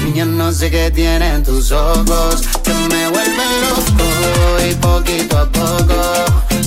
Yo no sé qué tienen tus ojos que me vuelven loco y poquito a poco